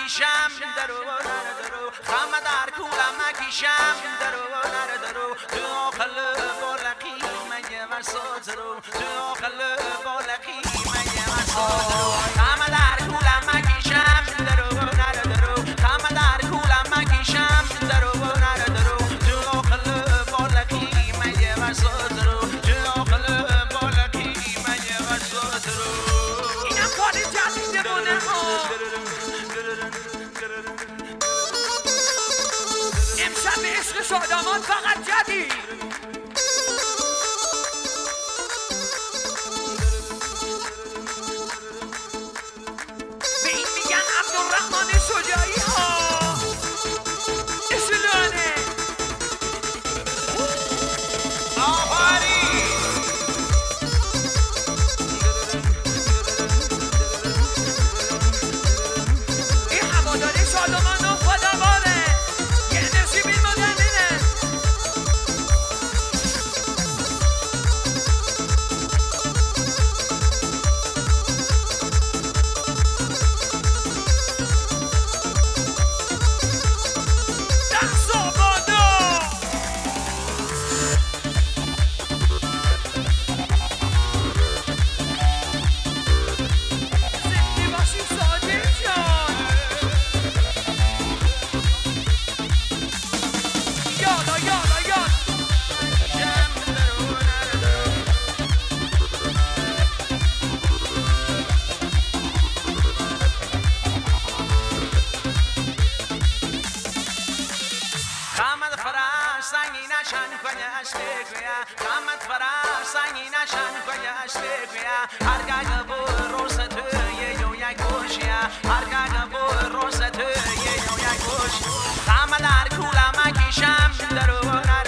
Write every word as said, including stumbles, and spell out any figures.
مکیشم درو نره درو خم در کولم مکیشم درو نره درو تو آخل بالقی مگه ورسات رو تو آخل بالقی مگه ورسات رو خم در کولم مکیشم درو نره درو خم در کولم مکیشم درو نره درو تو آخل بالقی مگه ورسات رو تو آخل بالقی مگه ورسات رو اینم کاری جدیده بونه امشب به عشق شادامان فقط جدید به این میگن عبدالرحمن شجاعی ها اشلانه آفاری این هواداری شادامان و خداواره یه نصیب این مدنینه دست آبادا زندگی باشی ساجد جان یالا یالا یالا خامد فرار سنگی نشان کنه اشتگویا خامد فرار سنگی نشان کنه اشتگویا هر گاه بو روز تو یه یو یک گوشیا هر گاه بو روز تو یه یو یک گوش خامد هر کولا مکیشم درو نره